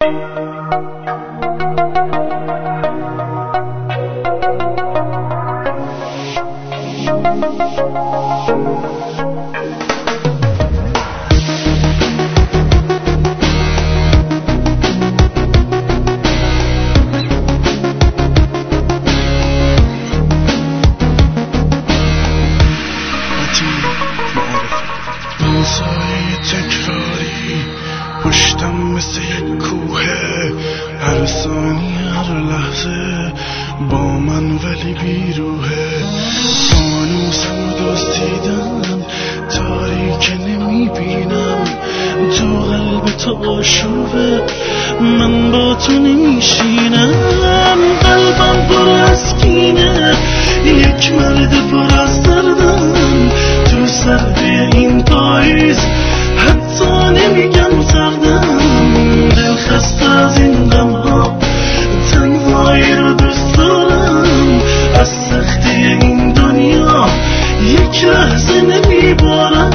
تکراری پشتم مثل یک کوهه، هر ثانیه هر لحظه با من ولی بیروحه. فانوسم دزدیدم تاریک نمیبینم، تو قلب تو آشوبه من با تو نمیشینم. قلبم پر از کینه، یک مرد پر از دردم، تو سردی این پاییز حتی نمیگم سردم. دل خسته از این غم ها، تنهایی رو دوست دارم، از سختی این دنیا یک لحظه نمیبارم.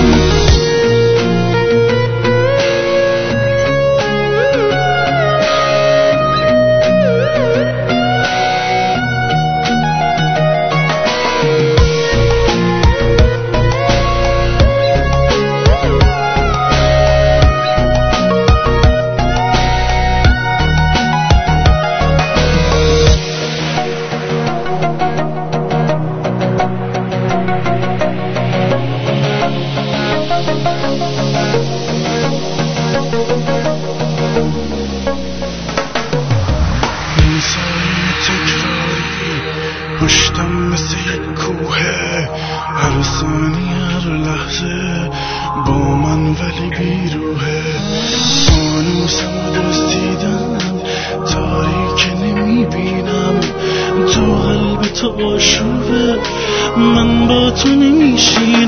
پشتم مثل یک کوهه، هر ثانیه هر لحظه با من ولی بیروحه. فانوسم دزدیدم تاریک نمیبینم، تو قلب تو آشوبه من با تو نمیشینم.